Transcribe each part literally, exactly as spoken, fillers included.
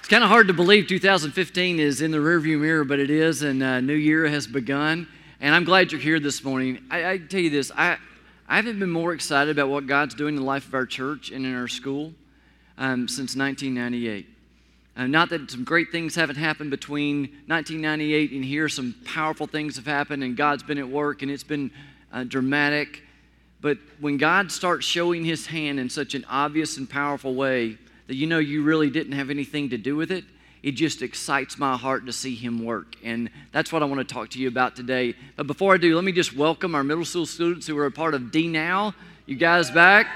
It's kind of hard to believe two thousand fifteen is in the rearview mirror, but it is, and a new year has begun. And I'm glad you're here this morning. I, I tell you this, I, I haven't been more excited about what God's doing in the life of our church and in our school um, since nineteen ninety-eight. Uh, not that some great things haven't happened between nineteen ninety-eight and here. Some powerful things have happened, and God's been at work, and it's been uh, dramatic. But when God starts showing His hand in such an obvious and powerful way that you know you really didn't have anything to do with it, it just excites my heart to see Him work. And that's what I want to talk to you about today. But before I do, let me just welcome our middle school students who are a part of D Now. You guys back?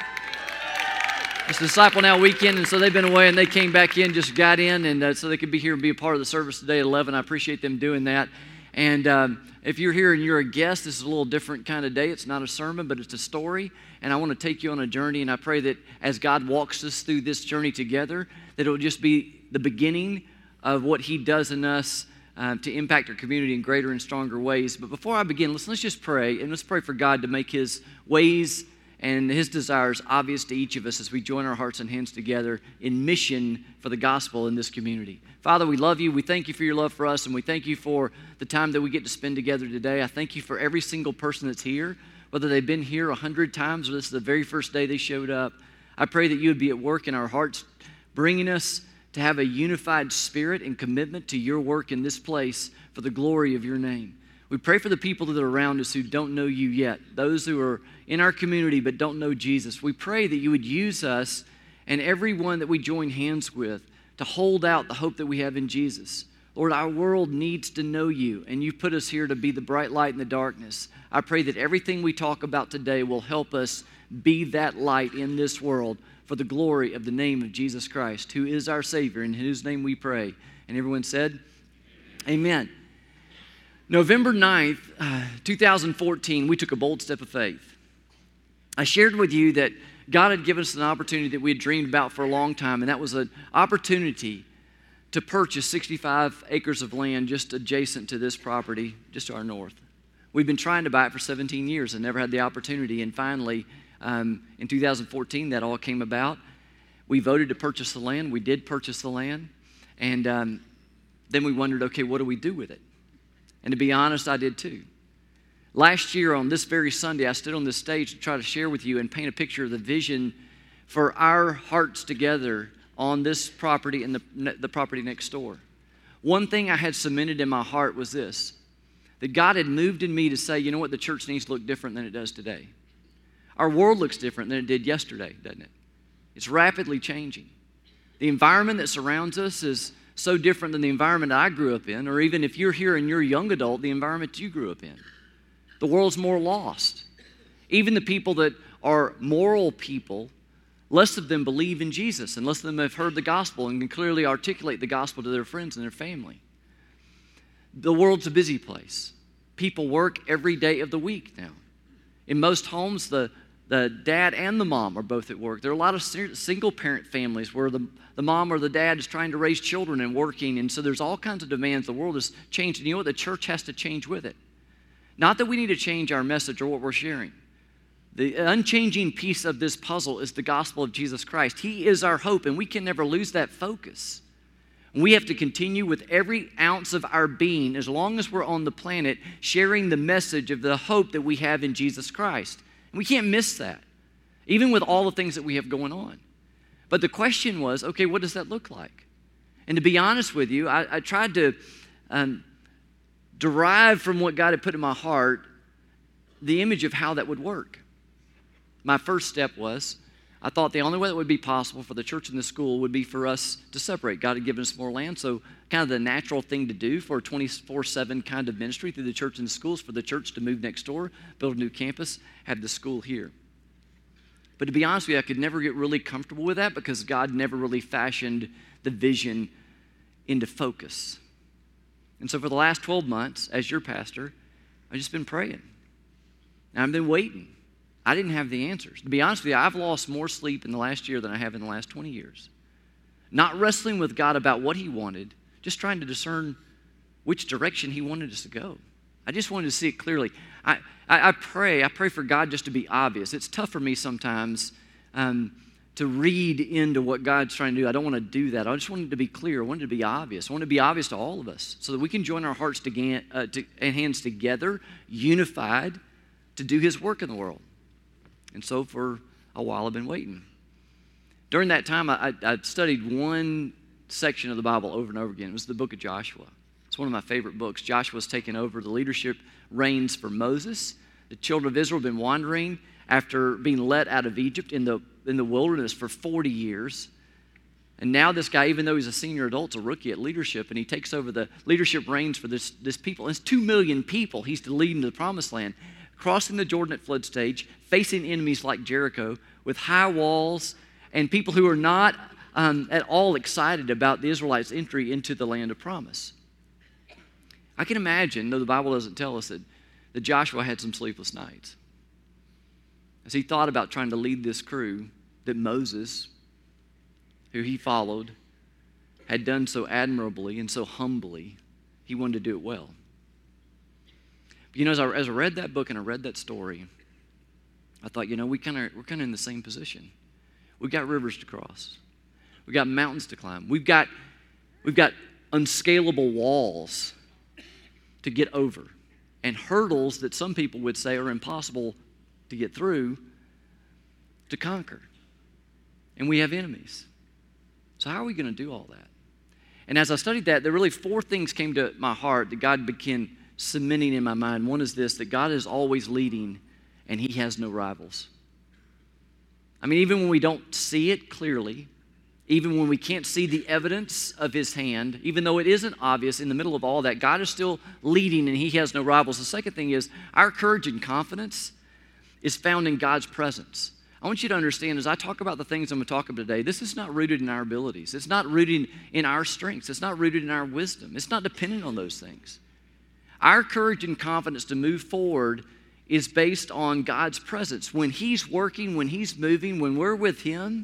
It's Disciple Now weekend, and so they've been away, and they came back in, just got in, and uh, so they could be here and be a part of the service today at eleven. I appreciate them doing that. And um, if you're here and you're a guest, this is a little different kind of day. It's not a sermon, but it's a story. And I want to take you on a journey, and I pray that as God walks us through this journey together, that it will just be the beginning of what He does in us uh, to impact our community in greater and stronger ways. But before I begin, let's, let's just pray, and let's pray for God to make His ways and His desires obvious to each of us as we join our hearts and hands together in mission for the gospel in this community. Father, we love You. We thank You for Your love for us, and we thank You for the time that we get to spend together today. I thank You for every single person that's here, whether they've been here a hundred times or this is the very first day they showed up. I pray that You would be at work in our hearts, bringing us to have a unified spirit and commitment to Your work in this place for the glory of Your name. We pray for the people that are around us who don't know You yet, those who are in our community but don't know Jesus. We pray that You would use us and everyone that we join hands with to hold out the hope that we have in Jesus. Lord, our world needs to know You, and You put us here to be the bright light in the darkness. I pray that everything we talk about today will help us be that light in this world for the glory of the name of Jesus Christ, who is our Savior, in whose name we pray. And everyone said, Amen. November ninth, uh, two thousand fourteen, we took a bold step of faith. I shared with you that God had given us an opportunity that we had dreamed about for a long time, and that was an opportunity to purchase sixty-five acres of land just adjacent to this property, just to our north. We've been trying to buy it for seventeen years and never had the opportunity, and finally, um, in two thousand fourteen, that all came about. We voted to purchase the land. We did purchase the land, and um, then we wondered, okay, what do we do with it? And to be honest, I did too. Last year on this very Sunday, I stood on this stage to try to share with you and paint a picture of the vision for our hearts together on this property and the, the property next door. One thing I had cemented in my heart was this, that God had moved in me to say, you know what, the church needs to look different than it does today. Our world looks different than it did yesterday, doesn't it? It's rapidly changing. The environment that surrounds us is so different than the environment I grew up in, or even if you're here and you're a young adult, the environment you grew up in. The world's more lost. Even the people that are moral people, less of them believe in Jesus, and less of them have heard the gospel and can clearly articulate the gospel to their friends and their family. The world's a busy place. People work every day of the week now. In most homes, the, the dad and the mom are both at work. There are a lot of single-parent families where the, the mom or the dad is trying to raise children and working, and so there's all kinds of demands. The world has changed, and you know what? The church has to change with it. Not that we need to change our message or what we're sharing. The unchanging piece of this puzzle is the gospel of Jesus Christ. He is our hope, and we can never lose that focus. We have to continue with every ounce of our being, as long as we're on the planet, sharing the message of the hope that we have in Jesus Christ. And we can't miss that, even with all the things that we have going on. But the question was, okay, what does that look like? And to be honest with you, I, I tried to um, derive from what God had put in my heart the image of how that would work. My first step was, I thought the only way that would be possible for the church and the school would be for us to separate. God had given us more land, so kind of the natural thing to do for a twenty-four seven kind of ministry through the church and the schools, for the church to move next door, build a new campus, have the school here. But to be honest with you, I could never get really comfortable with that because God never really fashioned the vision into focus. And so for the last twelve months, as your pastor, I've just been praying. And I've been waiting. I didn't have the answers. To be honest with you, I've lost more sleep in the last year than I have in the last twenty years. Not wrestling with God about what He wanted, just trying to discern which direction He wanted us to go. I just wanted to see it clearly. I, I, I pray, I pray for God just to be obvious. It's tough for me sometimes um, to read into what God's trying to do. I don't want to do that. I just want it to be clear. I want it to be obvious. I want it to be obvious to all of us so that we can join our hearts to, uh, to, and hands together, unified, to do His work in the world. And so for a while I've been waiting. During that time, I, I studied one section of the Bible over and over again. It was the book of Joshua. It's one of my favorite books. Joshua's taken over the leadership reins for Moses. The children of Israel have been wandering after being let out of Egypt in the, in the wilderness for forty years. And now this guy, even though he's a senior adult, is a rookie at leadership, and he takes over the leadership reins for this, this people. And it's two million people he's to lead into the promised land, crossing the Jordan at flood stage, facing enemies like Jericho with high walls and people who are not um, at all excited about the Israelites' entry into the land of promise. I can imagine, though the Bible doesn't tell us, that, that Joshua had some sleepless nights as he thought about trying to lead this crew that Moses, who he followed, had done so admirably and so humbly. He wanted to do it well. But you know, as I, as I read that book and I read that story, I thought, you know, we kind of we're kind of in the same position. We've got rivers to cross. We've got mountains to climb. We've got we've got unscalable walls to get over, and hurdles that some people would say are impossible to get through, to conquer. And we have enemies. So how are we going to do all that? And as I studied that, there really four things came to my heart that God began cementing in my mind. One is this, that God is always leading and He has no rivals. I mean, even when we don't see it clearly, even when we can't see the evidence of His hand, even though it isn't obvious in the middle of all that, God is still leading and He has no rivals. The second thing is our courage and confidence is found in God's presence. I want you to understand, as I talk about the things I'm going to talk about today, this is not rooted in our abilities. It's not rooted in our strengths. It's not rooted in our wisdom. It's not dependent on those things. Our courage and confidence to move forward is based on God's presence. When He's working, when He's moving, when we're with Him,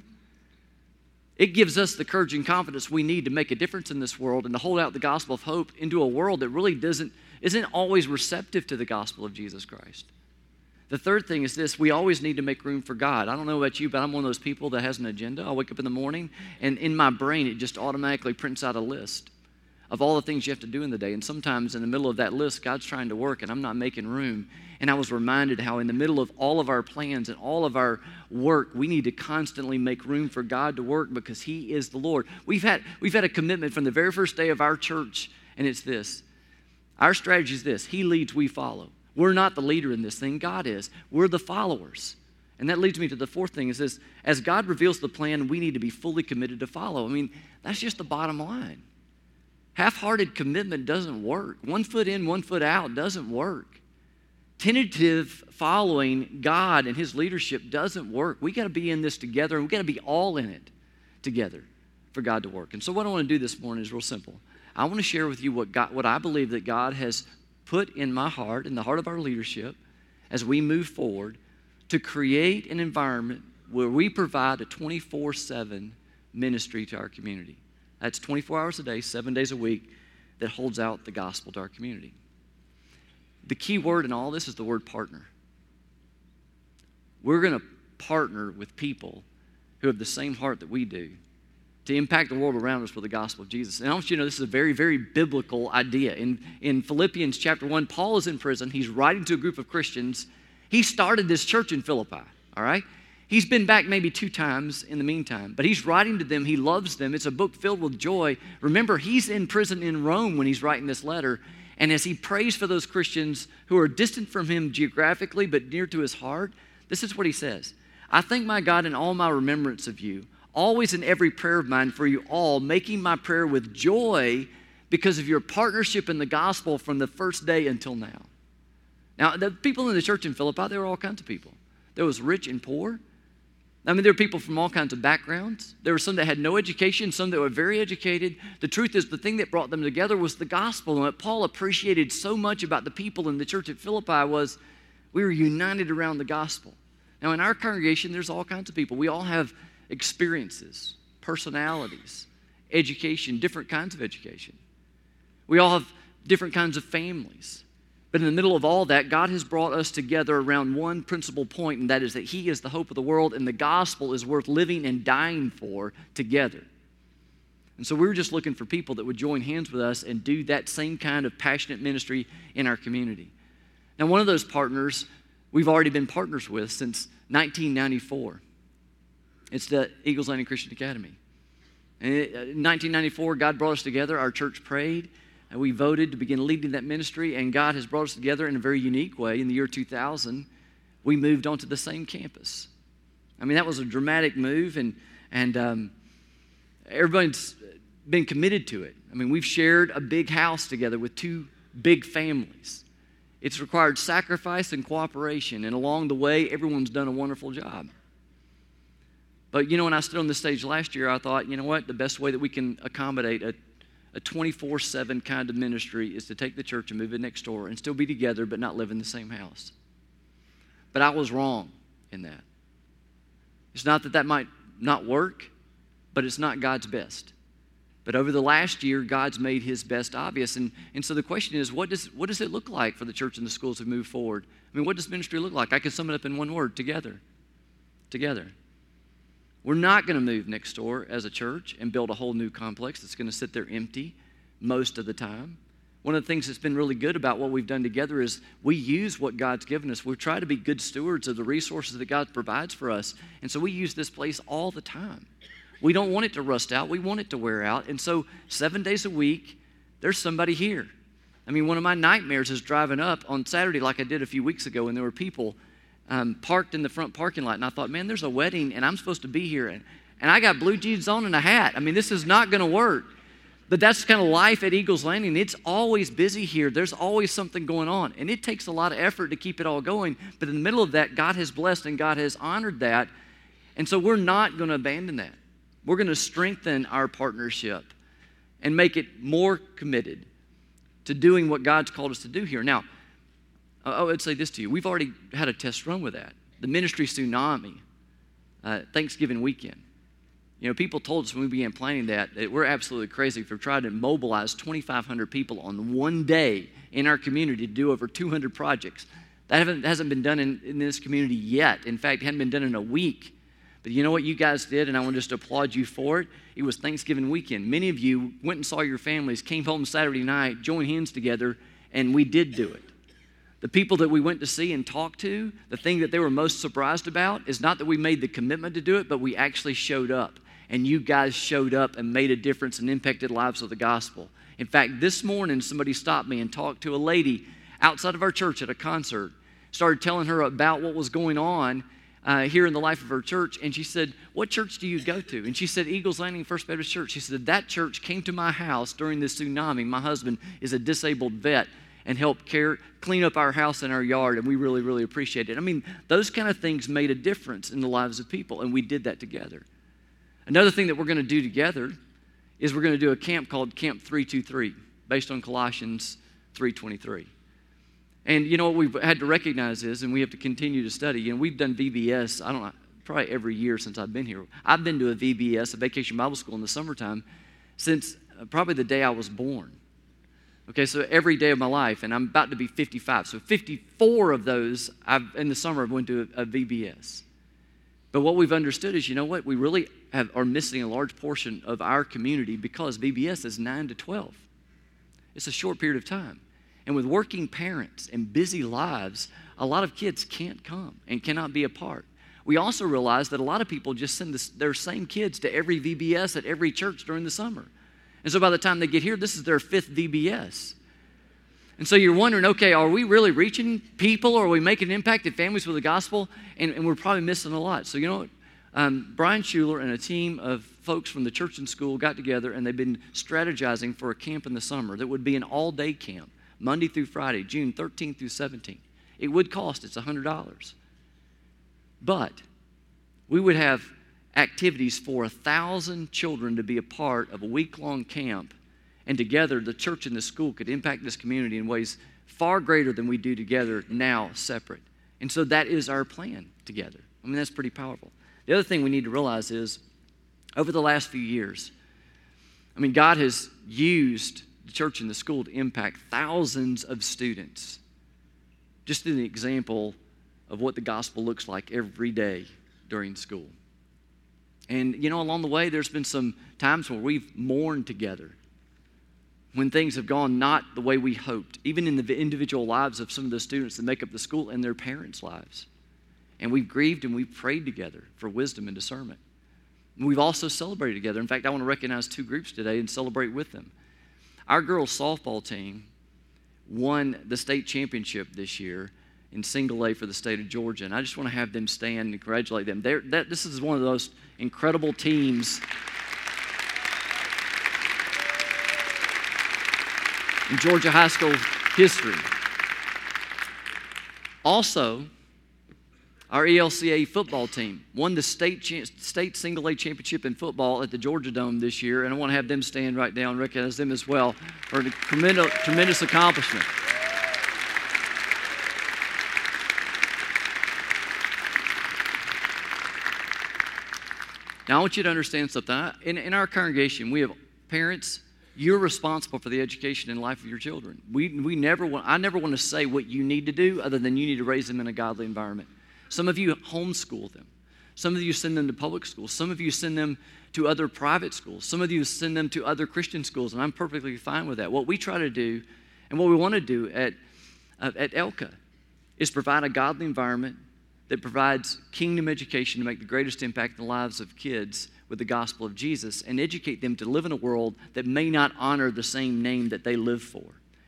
it gives us the courage and confidence we need to make a difference in this world and to hold out the gospel of hope into a world that really doesn't, isn't always receptive to the gospel of Jesus Christ. The third thing is this, we always need to make room for God. I don't know about you, but I'm one of those people that has an agenda. I wake up in the morning, and in my brain, it just automatically prints out a list of all the things you have to do in the day. And sometimes in the middle of that list, God's trying to work, and I'm not making room. And I was reminded how in the middle of all of our plans and all of our work, we need to constantly make room for God to work because He is the Lord. We've had, we've had a commitment from the very first day of our church, and it's this. Our strategy is this. He leads, we follow. We're not the leader in this thing. God is. We're the followers. And that leads me to the fourth thing is this. As God reveals the plan, we need to be fully committed to follow. I mean, that's just the bottom line. Half-hearted commitment doesn't work. One foot in, one foot out doesn't work. Tentative following God and His leadership doesn't work. We got to be in this together, and we got to be all in it together for God to work. And so what I want to do this morning is real simple. I want to share with you what God, what I believe that God has put in my heart, in the heart of our leadership, as we move forward to create an environment where we provide a twenty-four seven ministry to our community. That's twenty-four hours a day, seven days a week, that holds out the gospel to our community. The key word in all this is the word partner. We're going to partner with people who have the same heart that we do to impact the world around us with the gospel of Jesus. And I want you to know this is a very, very biblical idea. In, in Philippians chapter one, Paul is in prison. He's writing to a group of Christians. He started this church in Philippi, all right? He's been back maybe two times in the meantime, but he's writing to them. He loves them. It's a book filled with joy. Remember, he's in prison in Rome when he's writing this letter. And as he prays for those Christians who are distant from him geographically but near to his heart, this is what he says. I thank my God in all my remembrance of you, always in every prayer of mine for you all, making my prayer with joy because of your partnership in the gospel from the first day until now. Now, the people in the church in Philippi, there were all kinds of people. There was rich and poor. I mean, there were people from all kinds of backgrounds. There were some that had no education, some that were very educated. The truth is, the thing that brought them together was the gospel. And what Paul appreciated so much about the people in the church at Philippi was we were united around the gospel. Now, in our congregation, there's all kinds of people. We all have experiences, personalities, education, different kinds of education. We all have different kinds of families. But in the middle of all that, God has brought us together around one principal point, and that is that He is the hope of the world, and the gospel is worth living and dying for together. And so we were just looking for people that would join hands with us and do that same kind of passionate ministry in our community. Now, one of those partners we've already been partners with since nineteen ninety-four. It's the Eagles Landing Christian Academy. And in nineteen ninety-four, God brought us together. Our church prayed, and we voted to begin leading that ministry, and God has brought us together in a very unique way. In the year two thousand, we moved onto the same campus. I mean, that was a dramatic move, and, and um, everybody's been committed to it. I mean, we've shared a big house together with two big families. It's required sacrifice and cooperation, and along the way, everyone's done a wonderful job. But, you know, when I stood on the stage last year, I thought, you know what, the best way that we can accommodate a, a twenty-four seven kind of ministry is to take the church and move it next door and still be together but not live in the same house. But I was wrong in that. It's not that that might not work, but it's not God's best. But over the last year, God's made His best obvious. And, and so the question is, what does, what does it look like for the church and the schools to move forward? I mean, what does ministry look like? I can sum it up in one word: together. Together. We're not going to move next door as a church and build a whole new complex that's going to sit there empty most of the time. One of the things that's been really good about what we've done together is we use what God's given us. We try to be good stewards of the resources that God provides for us. And so we use this place all the time. We don't want it to rust out. We want it to wear out. And so seven days a week, there's somebody here. I mean, one of my nightmares is driving up on Saturday like I did a few weeks ago, and there were people um, parked in the front parking lot. And I thought, man, there's a wedding, and I'm supposed to be here. And, and I got blue jeans on and a hat. I mean, this is not going to work. But that's kind of life at Eagles Landing. It's always busy here. There's always something going on. And it takes a lot of effort to keep it all going. But in the middle of that, God has blessed and God has honored that. And so we're not going to abandon that. We're going to strengthen our partnership and make it more committed to doing what God's called us to do here. Now, I would say this to you. We've already had a test run with that. The ministry tsunami, uh, Thanksgiving weekend. You know, people told us when we began planning that, that we're absolutely crazy for trying to mobilize twenty-five hundred people on one day in our community to do over two hundred projects. That haven't, hasn't been done in, in this community yet. In fact, it hadn't been done in a week. But you know what you guys did, and I want to just applaud you for it? It was Thanksgiving weekend. Many of you went and saw your families, came home Saturday night, joined hands together, and we did do it. The people that we went to see and talked to, the thing that they were most surprised about is not that we made the commitment to do it, but we actually showed up. And you guys showed up and made a difference and impacted lives with the gospel. In fact, this morning, somebody stopped me and talked to a lady outside of our church at a concert, started telling her about what was going on Uh, here in the life of her church, and she said, what church do you go to? And she said, Eagles Landing First Baptist Church. She said, that church came to my house during this tsunami. My husband is a disabled vet and helped care, clean up our house and our yard, and we really, really appreciate it. I mean, those kind of things made a difference in the lives of people, and we did that together. Another thing that we're going to do together is we're going to do a camp called Camp three two three, based on Colossians three twenty-three. And you know what we've had to recognize is, and we have to continue to study, you know, we've done V B S, I don't know, probably every year since I've been here. I've been to a V B S, a Vacation Bible School in the summertime, since probably the day I was born. Okay, so every day of my life, and I'm about to be fifty-five. So fifty-four of those, I've, in the summer, I've went to a, a V B S. But what we've understood is, you know what, we really have, are missing a large portion of our community because V B S is nine to twelve. It's a short period of time. And with working parents and busy lives, a lot of kids can't come and cannot be a part. We also realize that a lot of people just send this, their same kids to every V B S at every church during the summer. And so by the time they get here, this is their fifth V B S. And so you're wondering, okay, are we really reaching people? Or are we making an impact in families with the gospel? And, and we're probably missing a lot. So you know what? Um, Brian Schuler and a team of folks from the church and school got together, and they've been strategizing for a camp in the summer that would be an all-day camp. Monday through Friday, June thirteenth through seventeenth. It would cost, it's one hundred dollars. But we would have activities for one thousand children to be a part of a week-long camp, and together the church and the school could impact this community in ways far greater than we do together now separate. And so that is our plan together. I mean, that's pretty powerful. The other thing we need to realize is, over the last few years, I mean, God has used the church and the school to impact thousands of students just an example of what the gospel looks like every day during school. And, you know, along the way, there's been some times where we've mourned together when things have gone not the way we hoped, even in the individual lives of some of the students that make up the school and their parents' lives. And we've grieved and we've prayed together for wisdom and discernment. We've also celebrated together. In fact, I want to recognize two groups today and celebrate with them. Our girls' softball team won the state championship this year in single A for the state of Georgia. And I just want to have them stand and congratulate them. They're, that, this is one of those incredible teams in Georgia high school history. Also, our E L C A football team won the state cha- state single A championship in football at the Georgia Dome this year, and I want to have them stand right now and recognize them as well for a tremendous, tremendous accomplishment. Now, I want you to understand something. In, in our congregation, we have parents. You're responsible for the education and life of your children. We, we never want, I never want to say what you need to do other than you need to raise them in a godly environment. Some of you homeschool them. Some of you send them to public schools. Some of you send them to other private schools. Some of you send them to other Christian schools, and I'm perfectly fine with that. What we try to do and what we want to do at, uh, at Elka is provide a godly environment that provides kingdom education to make the greatest impact in the lives of kids with the gospel of Jesus and educate them to live in a world that may not honor the same name that they live for.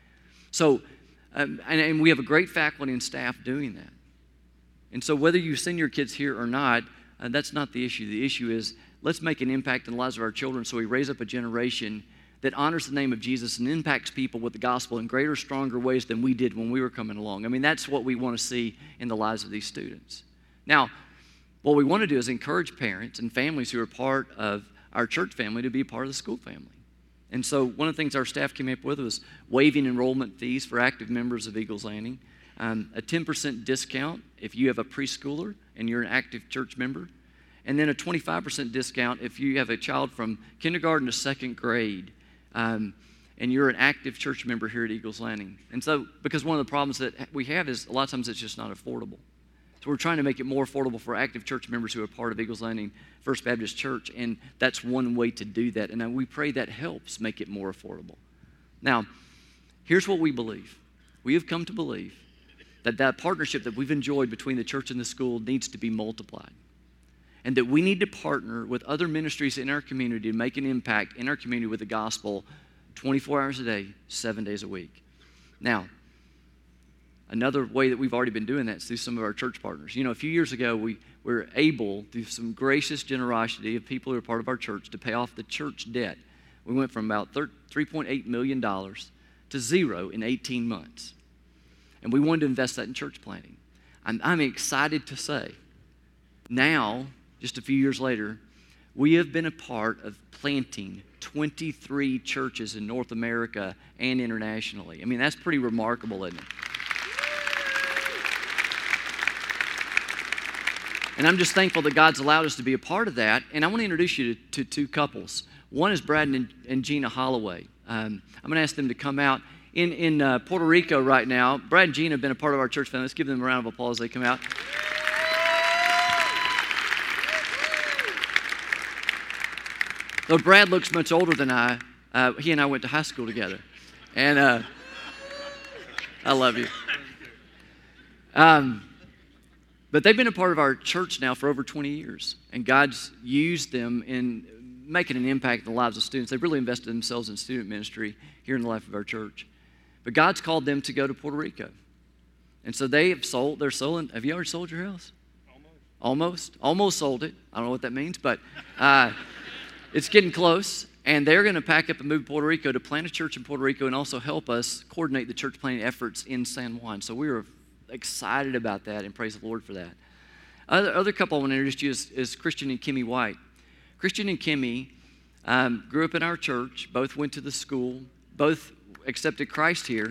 So, um, and, and we have a great faculty and staff doing that. And so whether you send your kids here or not, uh, that's not the issue. The issue is let's make an impact in the lives of our children so we raise up a generation that honors the name of Jesus and impacts people with the gospel in greater, stronger ways than we did when we were coming along. I mean, that's what we want to see in the lives of these students. Now, what we want to do is encourage parents and families who are part of our church family to be a part of the school family. And so one of the things our staff came up with was waiving enrollment fees for active members of Eagles Landing, um, a ten percent discount if you have a preschooler and you're an active church member, and then a twenty-five percent discount if you have a child from kindergarten to second grade um, and you're an active church member here at Eagles Landing. And so, because one of the problems that we have is a lot of times it's just not affordable. So we're trying to make it more affordable for active church members who are part of Eagles Landing First Baptist Church, and that's one way to do that. And we pray that helps make it more affordable. Now, here's what we believe. We have come to believe that that partnership that we've enjoyed between the church and the school needs to be multiplied, and that we need to partner with other ministries in our community to make an impact in our community with the gospel twenty-four hours a day, seven days a week. Now, another way that we've already been doing that is through some of our church partners. You know, a few years ago, we were able, through some gracious generosity of people who are part of our church, to pay off the church debt. We went from about three point eight million dollars to zero in eighteen months. And we wanted to invest that in church planting. I'm, I'm excited to say, now, just a few years later, we have been a part of planting twenty-three churches in North America and internationally. I mean, that's pretty remarkable, isn't it? And I'm just thankful that God's allowed us to be a part of that. And I want to introduce you to, to two couples. One is Brad and, and Gina Holloway. Um, I'm going to ask them to come out. In, in uh, Puerto Rico right now, Brad and Gina have been a part of our church family. Let's give them a round of applause as they come out. Though Brad looks much older than I, uh, he and I went to high school together. And uh, I love you. Um, but they've been a part of our church now for over twenty years. And God's used them in making an impact in the lives of students. They've really invested themselves in student ministry here in the life of our church. But God's called them to go to Puerto Rico. And so they have sold, they're selling. Have you already sold your house? Almost. Almost? Almost sold it. I don't know what that means, but uh, it's getting close. And they're going to pack up and move to Puerto Rico to plant a church in Puerto Rico and also help us coordinate the church planting efforts in San Juan. So we were excited about that and praise the Lord for that. Other, other couple I want to introduce to you is, is Christian and Kimmy White. Christian and Kimmy um, grew up in our church, both went to the school, both accepted Christ here.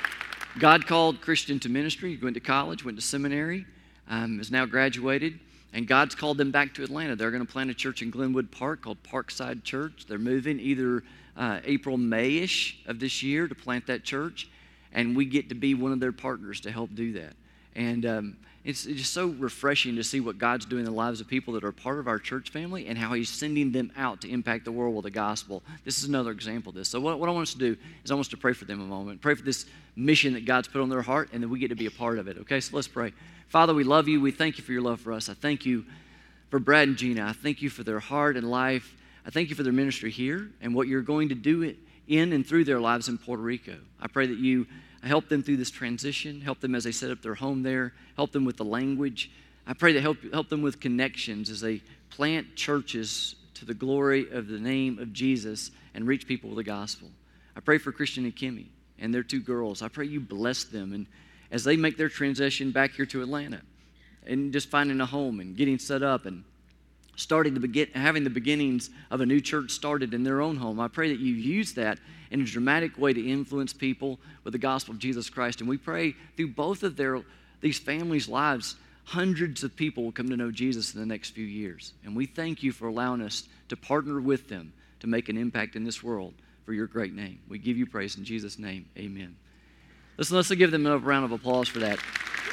God called Christian to ministry. He went to college, went to seminary, um, is now graduated. And God's called them back to Atlanta. They're going to plant a church in Glenwood Park called Parkside Church. They're moving either uh, April, May-ish of this year to plant that church. And we get to be one of their partners to help do that. And um, it's, it's just so refreshing to see what God's doing in the lives of people that are part of our church family and how he's sending them out to impact the world with the gospel. This is another example of this. So what, what I want us to do is I want us to pray for them a moment. Pray for this mission that God's put on their heart, and then we get to be a part of it. Okay, so let's pray. Father, we love you. We thank you for your love for us. I thank you for Brad and Gina. I thank you for their heart and life. I thank you for their ministry here and what you're going to do in and through their lives in Puerto Rico. I pray that you help them through this transition, help them as they set up their home there, help them with the language. I pray that help, help them with connections as they plant churches to the glory of the name of Jesus and reach people with the gospel. I pray for Christian and Kimmy and their two girls. I pray you bless them and as they make their transition back here to Atlanta and just finding a home and getting set up and starting to begin, having the beginnings of a new church started in their own home. I pray that you use that in a dramatic way to influence people with the gospel of Jesus Christ. And we pray through both of their these families' lives, hundreds of people will come to know Jesus in the next few years. And we thank you for allowing us to partner with them to make an impact in this world for your great name. We give you praise in Jesus' name. Amen. Listen, let's give them a round of applause for that.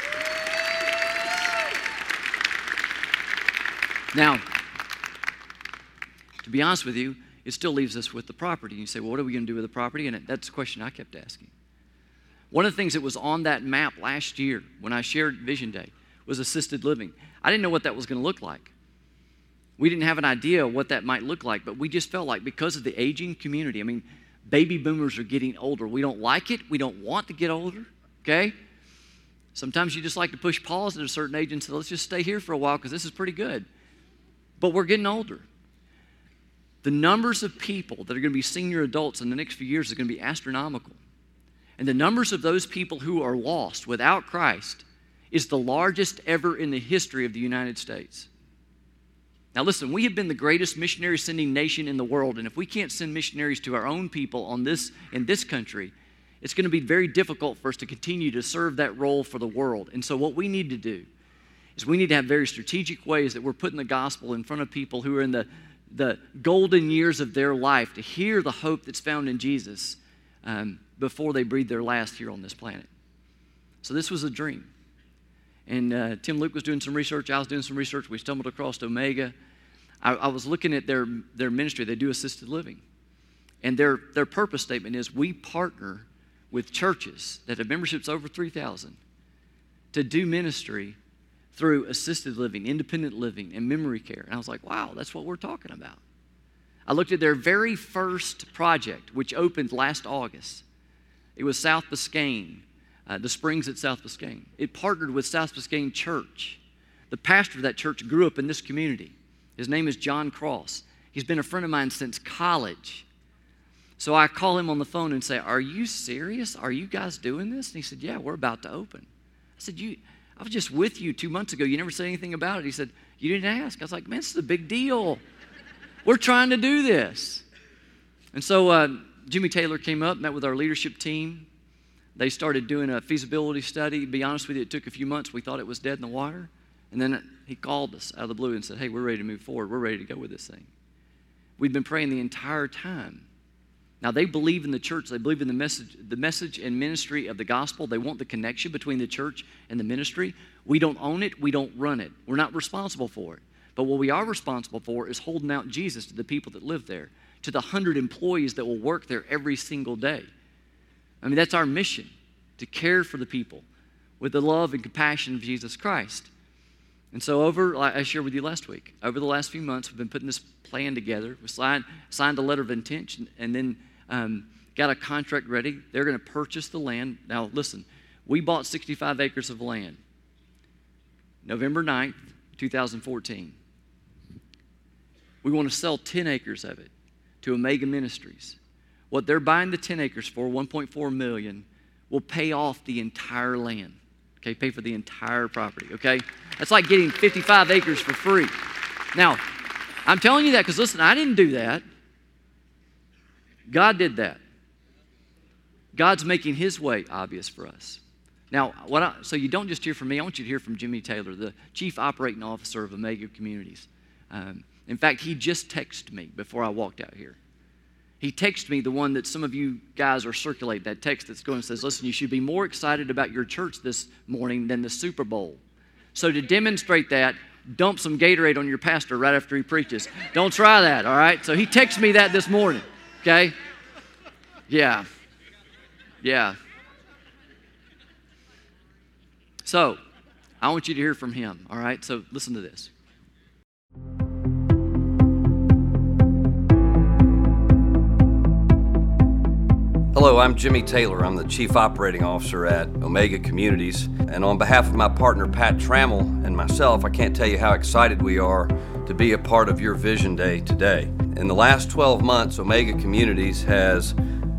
Now, to be honest with you, it still leaves us with the property. You say, well, what are we going to do with the property? And that's the question I kept asking. One of the things that was on that map last year when I shared Vision Day was assisted living. I didn't know what that was going to look like. We didn't have an idea what that might look like, but we just felt like because of the aging community, I mean, baby boomers are getting older. We don't like it. We don't want to get older, okay? Sometimes you just like to push pause at a certain age and say, let's just stay here for a while because this is pretty good. But we're getting older. The numbers of people that are going to be senior adults in the next few years is going to be astronomical. And the numbers of those people who are lost without Christ is the largest ever in the history of the United States. Now listen, we have been the greatest missionary sending nation in the world, and if we can't send missionaries to our own people on this in this country, it's going to be very difficult for us to continue to serve that role for the world. And so what we need to do is we need to have very strategic ways that we're putting the gospel in front of people who are in the, the golden years of their life to hear the hope that's found in Jesus um, before they breathe their last here on this planet. So this was a dream. And uh, Tim Luke was doing some research. I was doing some research. We stumbled across Omega. I, I was looking at their, their ministry. They do assisted living. And their, their purpose statement is we partner with churches that have memberships over three thousand to do ministry through assisted living, independent living, and memory care. And I was like, wow, that's what we're talking about. I looked at their very first project, which opened last August. It was South Biscayne, uh, the Springs at South Biscayne. It partnered with South Biscayne Church. The pastor of that church grew up in this community. His name is John Cross. He's been a friend of mine since college. So I call him on the phone and say, are you serious? Are you guys doing this? And he said, yeah, we're about to open. I said, you... I was just with you two months ago. You never said anything about it. He said, you didn't ask. I was like, man, this is a big deal. We're trying to do this. And so uh, Jimmy Taylor came up, met with our leadership team. They started doing a feasibility study. To be honest with you, it took a few months. We thought it was dead in the water. And then he called us out of the blue and said, hey, we're ready to move forward. We're ready to go with this thing. We've been praying the entire time. Now, they believe in the church. They believe in the message, the message and ministry of the gospel. They want the connection between the church and the ministry. We don't own it. We don't run it. We're not responsible for it. But what we are responsible for is holding out Jesus to the people that live there, to the hundred employees that will work there every single day. I mean, that's our mission, to care for the people with the love and compassion of Jesus Christ. And so over, like I shared with you last week, over the last few months, we've been putting this plan together. We signed, signed a letter of intent and then um, got a contract ready. They're going to purchase the land. Now, listen, we bought sixty-five acres of land November ninth, twenty fourteen. We want to sell ten acres of it to Omega Ministries. What they're buying the ten acres for, one point four million dollars, will pay off the entire land. Okay, pay for the entire property, okay? That's like getting fifty-five acres for free. Now, I'm telling you that because, listen, I didn't do that. God did that. God's making His way obvious for us. Now, what I, so you don't just hear from me. I want you to hear from Jimmy Taylor, the Chief Operating Officer of Omega Communities. Um, in fact, he just texted me before I walked out here. He texted me the one that some of you guys are circulating, that text that's going and says, listen, you should be more excited about your church this morning than the Super Bowl. So to demonstrate that, dump some Gatorade on your pastor right after he preaches. Don't try that, all right? So he texted me that this morning, okay? Yeah. Yeah. So I want you to hear from him, all right? So listen to this. Hello, I'm Jimmy Taylor. I'm the Chief Operating Officer at Omega Communities. And on behalf of my partner, Pat Trammell, and myself, I can't tell you how excited we are to be a part of your Vision Day today. In the last twelve months, Omega Communities has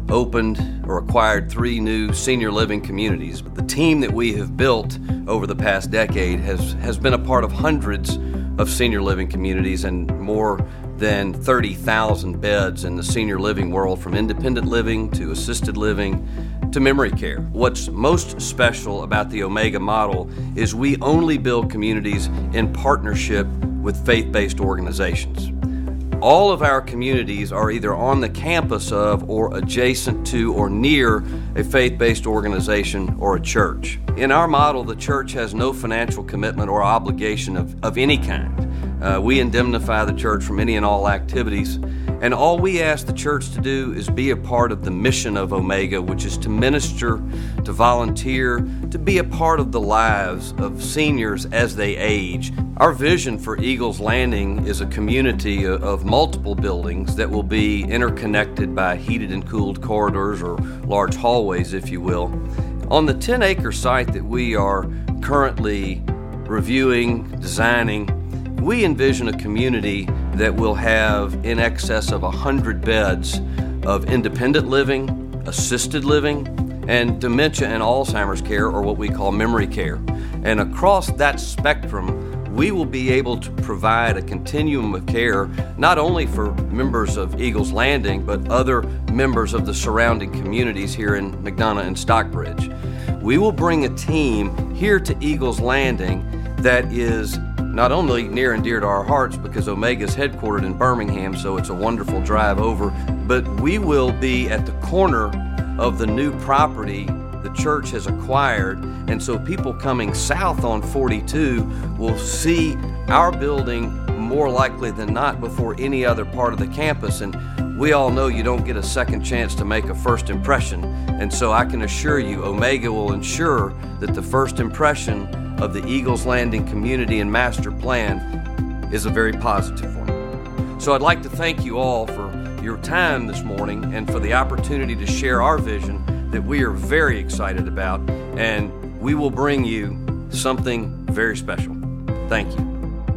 opened or acquired three new senior living communities. The team that we have built over the past decade has, has been a part of hundreds of senior living communities and more than thirty thousand beds in the senior living world, from independent living to assisted living to memory care. What's most special about the Omega model is we only build communities in partnership with faith-based organizations. All of our communities are either on the campus of or adjacent to or near a faith-based organization or a church. In our model, the church has no financial commitment or obligation of, of any kind. Uh, we indemnify the church from any and all activities, and all we ask the church to do is be a part of the mission of Omega, which is to minister, to volunteer, to be a part of the lives of seniors as they age. Our vision for Eagles Landing is a community of multiple buildings that will be interconnected by heated and cooled corridors, or large hallways, if you will. On the ten acre site that we are currently reviewing, designing, we envision a community that will have in excess of one hundred beds of independent living, assisted living, and dementia and Alzheimer's care, or what we call memory care. And across that spectrum, we will be able to provide a continuum of care not only for members of Eagles Landing, but other members of the surrounding communities here in McDonough and Stockbridge. We will bring a team here to Eagles Landing that is not only near and dear to our hearts because Omega is headquartered in Birmingham, so it's a wonderful drive over, but we will be at the corner of the new property the church has acquired, and so people coming south on forty-two will see our building more likely than not before any other part of the campus. And we all know you don't get a second chance to make a first impression, and so I can assure you Omega will ensure that the first impression of the Eagles Landing community and master plan is a very positive one. So I'd like to thank you all for your time this morning and for the opportunity to share our vision that we are very excited about, and we will bring you something very special. Thank you.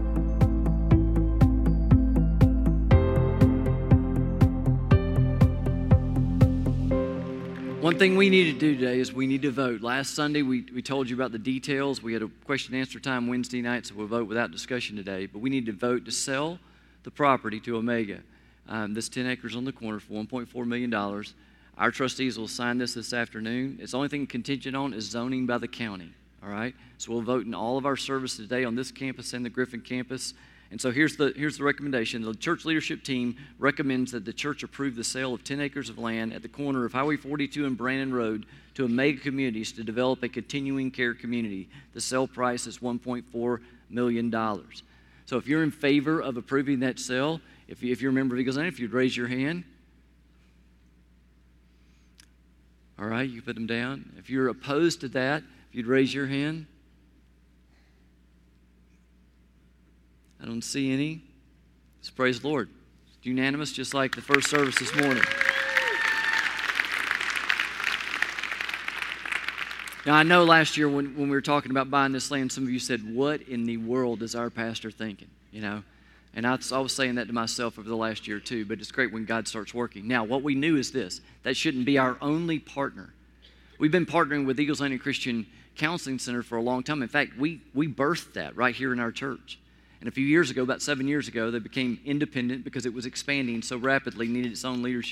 One thing we need to do today is we need to vote. Last Sunday, we, we told you about the details. We had a question and answer time Wednesday night, so we'll vote without discussion today. But we need to vote to sell the property to Omega. Um, this ten acres on the corner for one point four million dollars. Our trustees will sign this this afternoon. It's the only thing contingent on is zoning by the county, all right? So we'll vote in all of our service today on this campus and the Griffin campus. And so here's the, here's the recommendation. The church leadership team recommends that the church approve the sale of ten acres of land at the corner of Highway forty-two and Brandon Road to Omega Communities to develop a continuing care community. The sale price is one point four million dollars. So if you're in favor of approving that sale, if, you, if you're a member of Eagles Landing, if you'd raise your hand. All right, you put them down. If you're opposed to that, if you'd raise your hand. I don't see any. Let's praise the Lord. It's unanimous, just like the first service this morning. Now, I know last year when, when we were talking about buying this land, some of you said, what in the world is our pastor thinking? You know, and I, I was saying that to myself over the last year too, but it's great when God starts working. Now, what we knew is this. That shouldn't be our only partner. We've been partnering with Eagles Landing Christian Counseling Center for a long time. In fact, we, we birthed that right here in our church. And a few years ago, about seven years ago, they became independent because it was expanding so rapidly, needed its own leadership.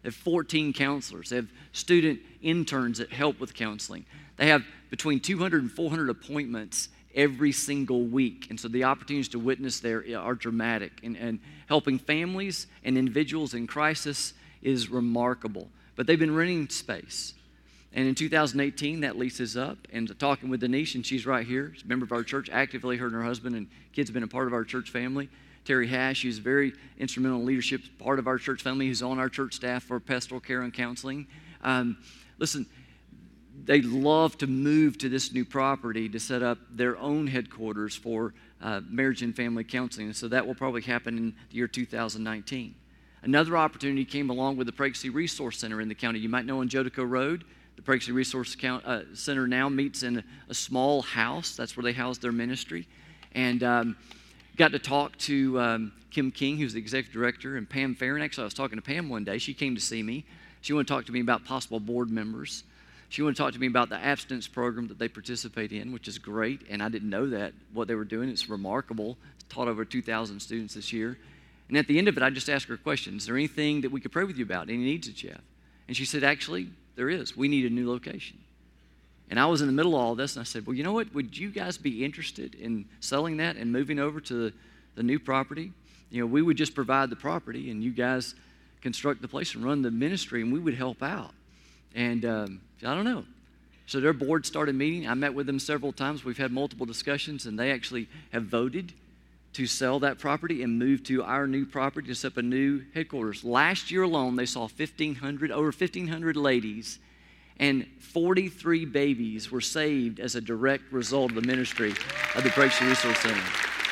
They have fourteen counselors. They have student interns that help with counseling. They have between two hundred and four hundred appointments every single week. And so the opportunities to witness there are dramatic. And, and helping families and individuals in crisis is remarkable. But they've been renting space. And in two thousand eighteen, that lease is up. And talking with Denise, and she's right here, she's a member of our church, actively, her and her husband and kids have been a part of our church family. Terry Hash, who's very instrumental in leadership, part of our church family, who's on our church staff for pastoral care and counseling. Um, listen, they love to move to this new property to set up their own headquarters for uh, marriage and family counseling. And so that will probably happen in the year two thousand nineteen. Another opportunity came along with the Pregnancy Resource Center in the county. You might know on Jodico Road, the Pregnancy Resource uh, Center now meets in a, a small house. That's where they house their ministry. And um, got to talk to um, Kim King, who's the executive director, and Pam Farron. Actually, I was talking to Pam one day. She came to see me. She wanted to talk to me about possible board members. She wanted to talk to me about the abstinence program that they participate in, which is great, and I didn't know that, what they were doing. It's remarkable. It's taught over two thousand students this year. And at the end of it, I just asked her a question. Is there anything that we could pray with you about, any needs that you have? And she said, actually, there is. We need a new location. And I was in the middle of all this, and I said, well, you know what? Would you guys be interested in selling that and moving over to the, the new property? You know, we would just provide the property, and you guys construct the place and run the ministry, and we would help out. And um, I don't know. So their board started meeting. I met with them several times. We've had multiple discussions, and they actually have voted to sell that property and move to our new property to set up a new headquarters. Last year alone, they saw fifteen hundred, over fifteen hundred ladies, and forty-three babies were saved as a direct result of the ministry of the Pregnancy Resource Center.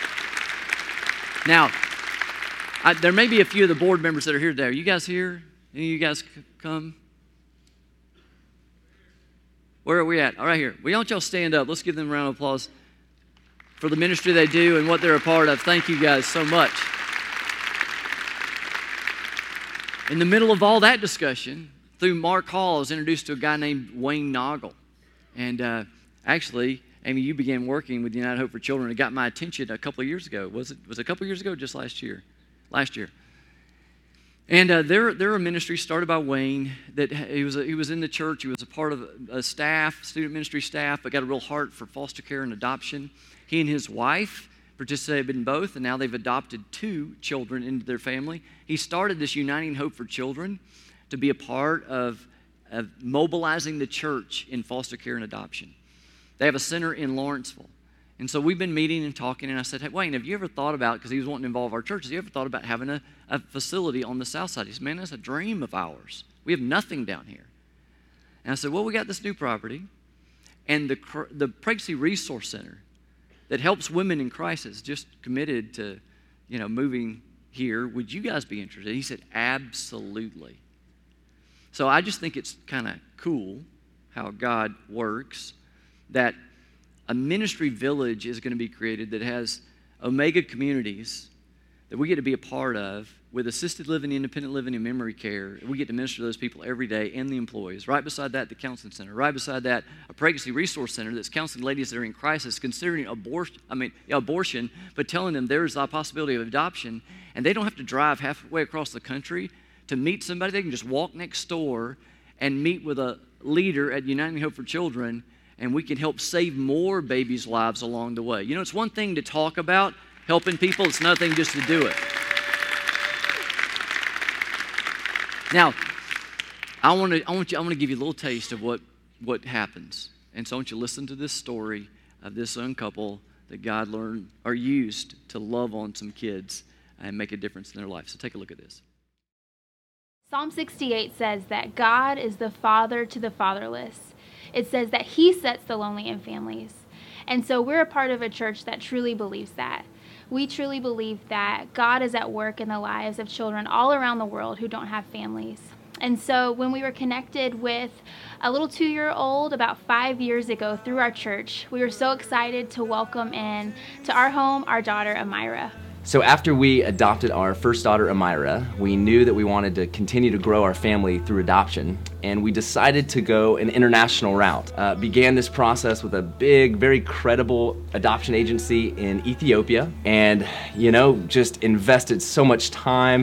Now, I, there may be a few of the board members that are here today. Are you guys here? Any of you guys c- come? Where are we at? All right, here. Well, don't y'all stand up. Let's give them a round of applause for the ministry they do and what they're a part of. Thank you guys so much. In the middle of all that discussion, through Mark Hall, I was introduced to a guy named Wayne Noggle. And uh, actually, Amy, you began working with United Hope for Children. It got my attention a couple of years ago. Was it was it a couple of years ago or just last year? Last year. And uh, they're, they're a ministry started by Wayne that he was, a, he was in the church. He was a part of a, a staff, student ministry staff, but got a real heart for foster care and adoption. He and his wife participated in both, and now they've adopted two children into their family. He started this Uniting Hope for Children to be a part of, of mobilizing the church in foster care and adoption. They have a center in Lawrenceville. And so we've been meeting and talking, and I said, hey, Wayne, have you ever thought about, because he was wanting to involve our church, have you ever thought about having a, a facility on the south side? He said, man, that's a dream of ours. We have nothing down here. And I said, well, we got this new property, and the, the Pregnancy Resource Center that helps women in crisis just committed to, you know, moving here. Would you guys be interested? He said, absolutely. So I just think it's kind of cool how God works, that a ministry village is going to be created that has Omega communities that we get to be a part of with assisted living, independent living, and memory care. We get to minister to those people every day and the employees. Right beside that, the counseling center. Right beside that, a pregnancy resource center that's counseling ladies that are in crisis, considering abortion, I mean, abortion, but telling them there's a possibility of adoption, and they don't have to drive halfway across the country to meet somebody. They can just walk next door and meet with a leader at Uniting Hope for Children, and we can help save more babies' lives along the way. You know, it's one thing to talk about helping people. It's another thing just to do it. Now, I want to I want you I want to give you a little taste of what what happens. And so I want you to listen to this story of this young couple that God learned or used to love on some kids and make a difference in their life. So take a look at this. Psalm sixty-eight says that God is the father to the fatherless. It says that he sets the lonely in families. And so we're a part of a church that truly believes that. We truly believe that God is at work in the lives of children all around the world who don't have families. And so when we were connected with a little two-year-old about five years ago through our church, we were so excited to welcome in to our home our daughter, Amira. So after we adopted our first daughter, Amira, we knew that we wanted to continue to grow our family through adoption, and we decided to go an international route. Uh, began this process with a big, very credible adoption agency in Ethiopia, and, you know, just invested so much time,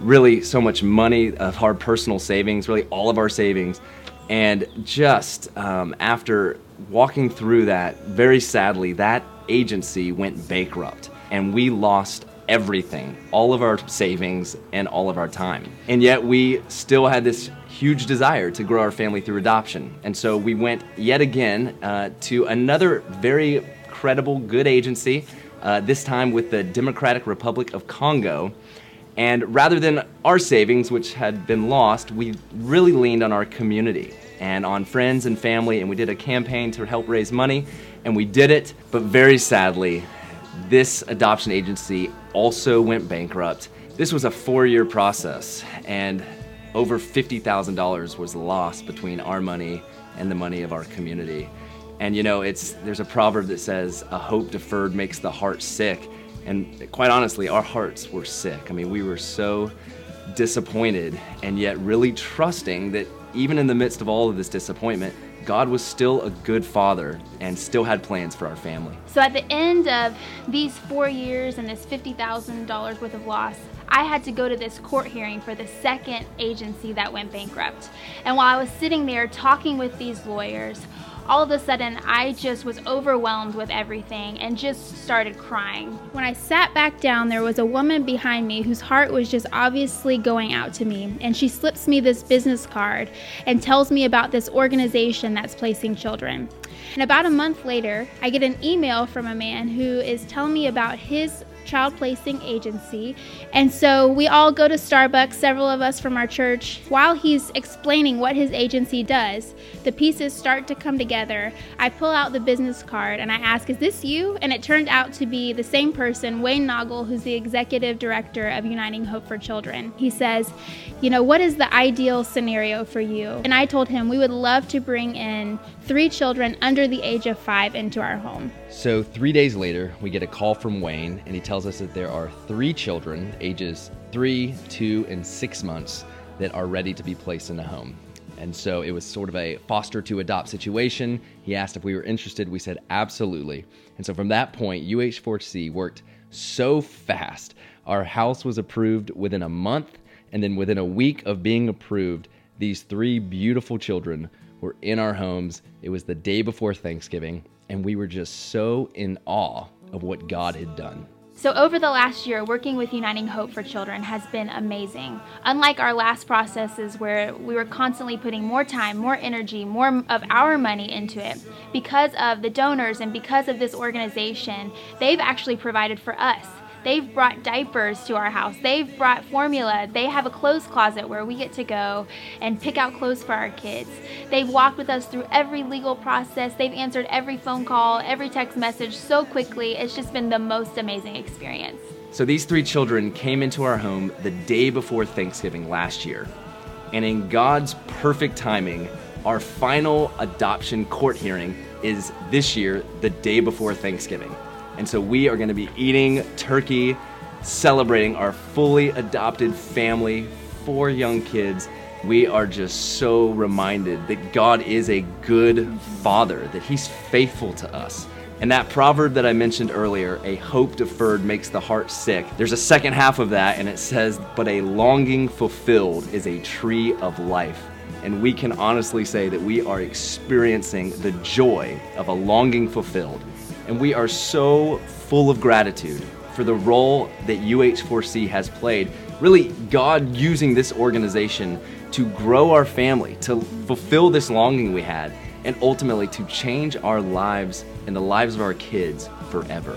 really so much money of our personal savings, really all of our savings. And just um, after walking through that, very sadly, that agency went bankrupt and we lost everything, all of our savings and all of our time. And yet we still had this huge desire to grow our family through adoption. And so we went yet again uh, to another very credible, good agency, uh, this time with the Democratic Republic of Congo. And rather than our savings, which had been lost, we really leaned on our community and on friends and family, and we did a campaign to help raise money, and we did it. But very sadly, this adoption agency also went bankrupt. This was a four-year process, and over fifty thousand dollars was lost between our money and the money of our community. And you know, it's there's a proverb that says, "A hope deferred makes the heart sick." And quite honestly, our hearts were sick. I mean, we were so disappointed, and yet really trusting that even in the midst of all of this disappointment, God was still a good father and still had plans for our family. So at the end of these four years and this fifty thousand dollars worth of loss, I had to go to this court hearing for the second agency that went bankrupt. And while I was sitting there talking with these lawyers, all of a sudden I just was overwhelmed with everything and just started crying. When I sat back down, there was a woman behind me whose heart was just obviously going out to me, and she slips me this business card and tells me about this organization that's placing children. And about a month later, I get an email from a man who is telling me about his child placing agency. And so we all go to Starbucks, several of us from our church. While he's explaining what his agency does, the pieces start to come together. I pull out the business card and I ask, "Is this you?" And it turned out to be the same person, Wayne Noggle, who's the executive director of Uniting Hope for Children. He says, "You know, what is the ideal scenario for you?" And I told him we would love to bring in three children under the age of five into our home. So three days later, we get a call from Wayne, and he tells us that there are three children, ages three, two, and six months, that are ready to be placed in a home. And so it was sort of a foster to adopt situation. He asked if we were interested. We said absolutely. And so from that point, U H four C worked so fast. Our house was approved within a month, and then within a week of being approved, these three beautiful children were in our homes. It was the day before Thanksgiving, and we were just so in awe of what God had done. So over the last year, working with Uniting Hope for Children has been amazing. Unlike our last processes where we were constantly putting more time, more energy, more of our money into it, because of the donors and because of this organization, they've actually provided for us. They've brought diapers to our house. They've brought formula. They have a clothes closet where we get to go and pick out clothes for our kids. They've walked with us through every legal process. They've answered every phone call, every text message so quickly. It's just been the most amazing experience. So these three children came into our home the day before Thanksgiving last year. And in God's perfect timing, our final adoption court hearing is this year, the day before Thanksgiving. And so we are going to be eating turkey, celebrating our fully adopted family, four young kids. We are just so reminded that God is a good father, that he's faithful to us. And that proverb that I mentioned earlier, "A hope deferred makes the heart sick," there's a second half of that, and it says, "But a longing fulfilled is a tree of life." And we can honestly say that we are experiencing the joy of a longing fulfilled. And we are so full of gratitude for the role that U H four C has played. Really, God using this organization to grow our family, to fulfill this longing we had, and ultimately to change our lives and the lives of our kids forever.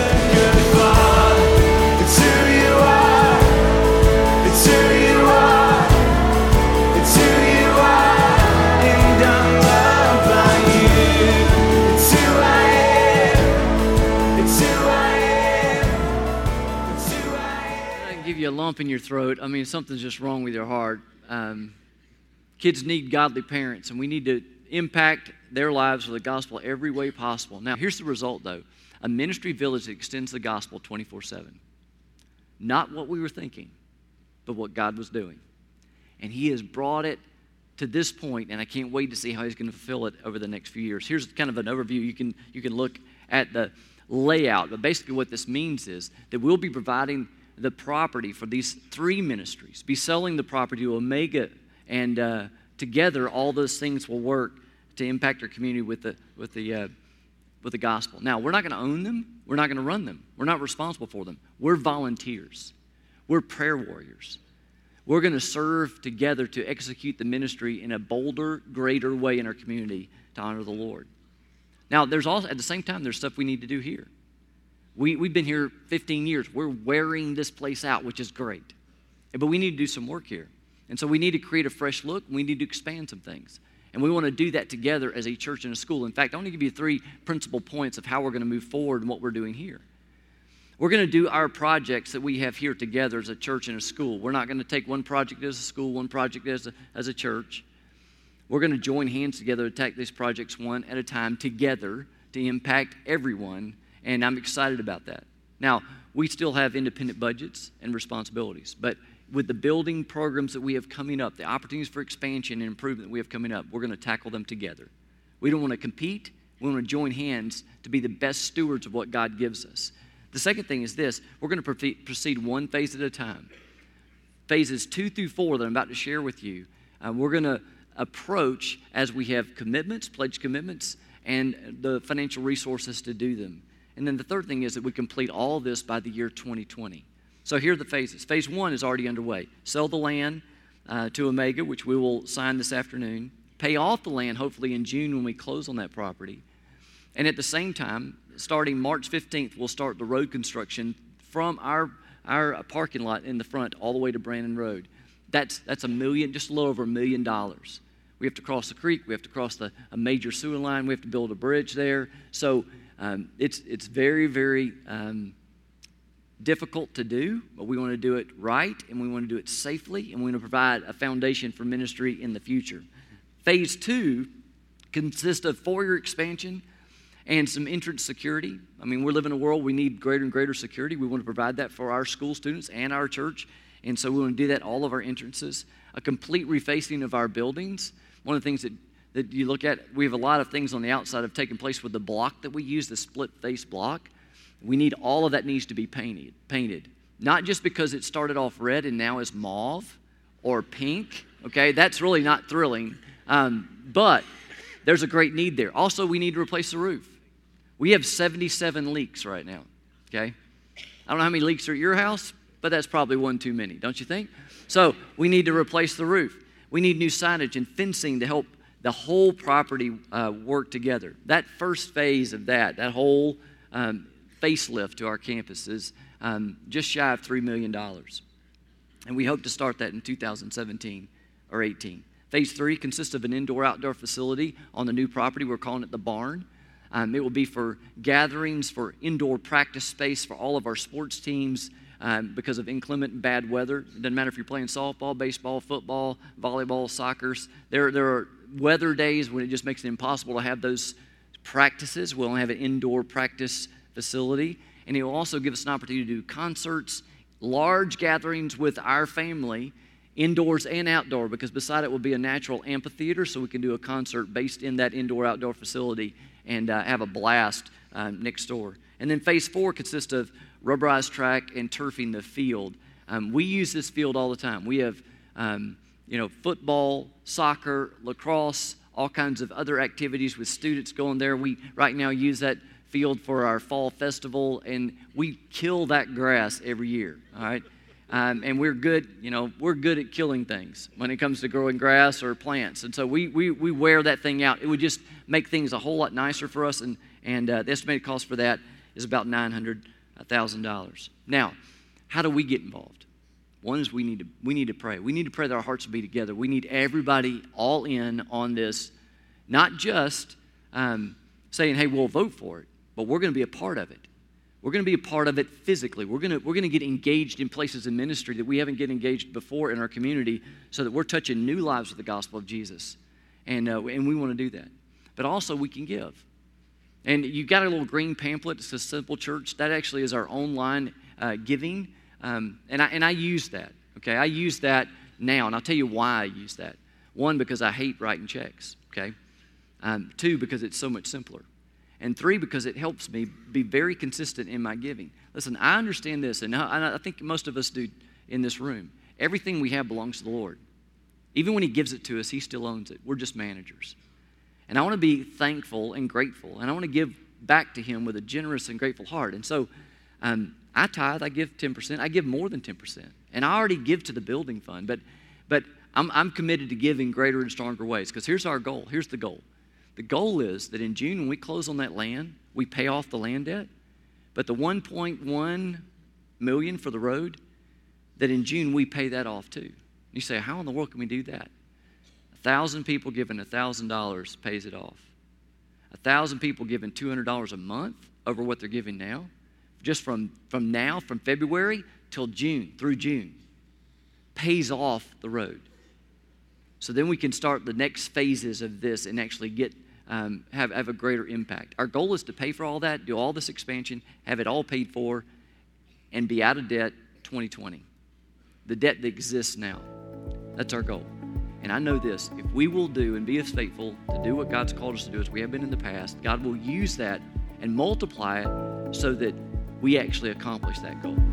It's who you are. It's who you are. It's who you are. And I'm loved by you. It's who I am. It's who I am. It's who I am. I can give you a lump in your throat. I mean, something's just wrong with your heart. Um, kids need godly parents, and we need to impact their lives with the gospel every way possible. Now, here's the result, though. A ministry village that extends the gospel twenty-four seven. Not what we were thinking, but what God was doing. And he has brought it to this point, and I can't wait to see how he's going to fulfill it over the next few years. Here's kind of an overview. You can, you can look at the layout, but basically what this means is that we'll be providing the property for these three ministries, be selling the property to Omega, and uh, together all those things will work to impact our community with the with the uh, with the gospel. Now, we're not going to own them. We're not going to run them. We're not responsible for them. We're volunteers. We're prayer warriors. We're going to serve together to execute the ministry in a bolder, greater way in our community to honor the Lord. Now, there's also, at the same time, there's stuff we need to do here. We, we've been here fifteen years. We're wearing this place out, which is great. But we need to do some work here. And so we need to create a fresh look. We need to expand some things. And we want to do that together as a church and a school. In fact, I want to give you three principal points of how we're going to move forward and what we're doing here. We're going to do our projects that we have here together as a church and a school. We're not going to take one project as a school, one project as a, as a church. We're going to join hands together to attack these projects one at a time together to impact everyone, and I'm excited about that. Now, we still have independent budgets and responsibilities, but with the building programs that we have coming up, the opportunities for expansion and improvement that we have coming up, we're going to tackle them together. We don't want to compete. We want to join hands to be the best stewards of what God gives us. The second thing is this: we're going to proceed one phase at a time. Phases two through four that I'm about to share with you, uh, we're going to approach as we have commitments, pledge commitments, and the financial resources to do them. And then the third thing is that we complete all of this by the year twenty twenty. So here are the phases. Phase one is already underway. Sell the land uh, to Omega, which we will sign this afternoon. Pay off the land, hopefully in June when we close on that property. And at the same time, starting March fifteenth, we'll start the road construction from our, our parking lot in the front all the way to Brandon Road. That's, that's a million, just a little over a million dollars. We have to cross the creek. We have to cross the, a major sewer line. We have to build a bridge there. So um, it's, it's very, very... Um, difficult to do, but we want to do it right, and we want to do it safely, and we want to provide a foundation for ministry in the future. Phase two consists of four-year expansion and some entrance security. I mean, we live in a world we need greater and greater security. We want to provide that for our school students and our church, and so we want to do that all of our entrances. A complete refacing of our buildings. One of the things that, that you look at, we have a lot of things on the outside have taken place with the block that we use, the split-face block. We need all of that needs to be painted, painted. Not just because it started off red and now is mauve or pink, okay? That's really not thrilling, um, but there's a great need there. Also, we need to replace the roof. We have seventy-seven leaks right now, okay? I don't know how many leaks are at your house, but that's probably one too many, don't you think? So we need to replace the roof. We need new signage and fencing to help the whole property uh, work together. That first phase of that, that whole um, facelift to our campus is um, just shy of three million dollars. And we hope to start that in two thousand seventeen or eighteen. Phase three consists of an indoor-outdoor facility on the new property. We're calling it the barn. Um, it will be for gatherings, for indoor practice space for all of our sports teams um, because of inclement and bad weather. It doesn't matter if you're playing softball, baseball, football, volleyball, soccer. There, there are weather days when it just makes it impossible to have those practices. We'll have an indoor practice facility, and it will also give us an opportunity to do concerts, large gatherings with our family, indoors and outdoor, because beside it will be a natural amphitheater, so we can do a concert based in that indoor-outdoor facility and uh, have a blast uh, next door. And then phase four consists of rubberized track and turfing the field. Um, we use this field all the time. We have, um, you know, football, soccer, lacrosse, all kinds of other activities with students going there. We right now use that field for our fall festival, and we kill that grass every year, all right? Um, and we're good, you know, we're good at killing things when it comes to growing grass or plants. And so we we we wear that thing out. It would just make things a whole lot nicer for us, and, and uh, the estimated cost for that is about nine hundred thousand dollars. Now, how do we get involved? One is we need to we need to pray. We need to pray that our hearts will be together. We need everybody all in on this, not just um, saying, hey, we'll vote for it, but we're going to be a part of it. We're going to be a part of it physically. We're going to we're going to get engaged in places in ministry that we haven't get engaged before in our community, so that we're touching new lives with the gospel of Jesus, and uh, and we want to do that. But also we can give. And you got a little green pamphlet. It says Simple Church. That actually is our online uh, giving, um, and I and I use that. Okay, I use that now, and I'll tell you why I use that. One, because I hate writing checks. Okay, um, two, because it's so much simpler. And three, because it helps me be very consistent in my giving. Listen, I understand this, and I, I think most of us do in this room. Everything we have belongs to the Lord. Even when he gives it to us, he still owns it. We're just managers. And I want to be thankful and grateful, and I want to give back to him with a generous and grateful heart. And so um, I tithe, I give ten percent. I give more than ten percent. And I already give to the building fund, but, but I'm, I'm committed to give in greater and stronger ways, because here's our goal. Here's the goal. The goal is that in June, when we close on that land, we pay off the land debt, but the one point one million dollars for the road, that in June we pay that off too. You say, how in the world can we do that? A thousand people giving a thousand dollars pays it off. A thousand people giving two hundred dollars a month over what they're giving now, just from, from now, from February till June, through June, pays off the road. So then we can start the next phases of this and actually get um, have, have a greater impact. Our goal is to pay for all that, do all this expansion, have it all paid for, and be out of debt twenty twenty. The debt that exists now. That's our goal. And I know this, if we will do and be as faithful to do what God's called us to do as we have been in the past, God will use that and multiply it so that we actually accomplish that goal.